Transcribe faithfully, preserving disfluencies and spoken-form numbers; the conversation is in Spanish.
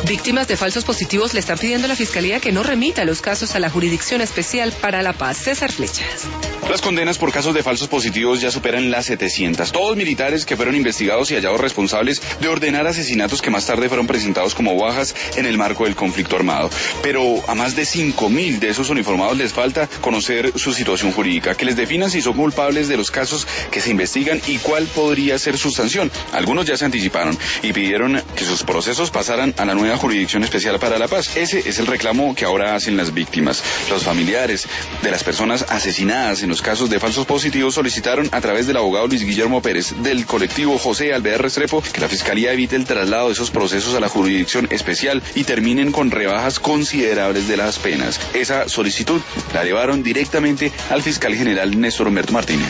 Víctimas de falsos positivos le están pidiendo a la Fiscalía que no remita los casos a la Jurisdicción Especial para la Paz. César Flechas. Las condenas por casos de falsos positivos ya superan las setecientas. Todos militares que fueron investigados y hallados responsables de ordenar asesinatos que más tarde fueron presentados como bajas en el marco del conflicto armado. Pero a más de cinco mil de esos uniformados les falta conocer su situación jurídica, que les definan si son culpables de los casos que se investigan y cuál podría ser su sanción. Algunos ya se anticiparon y pidieron que sus procesos pasaran a la nueva Jurisdicción Especial para la Paz. Ese es el reclamo que ahora hacen las víctimas. Los familiares de las personas asesinadas en los casos de falsos positivos solicitaron a través del abogado Luis Guillermo Pérez del colectivo José Alvear Restrepo que la Fiscalía evite el traslado de esos procesos a la Jurisdicción Especial y terminen con rebajas considerables de las penas. Esa solicitud la llevaron directamente al fiscal general Néstor Humberto Martínez.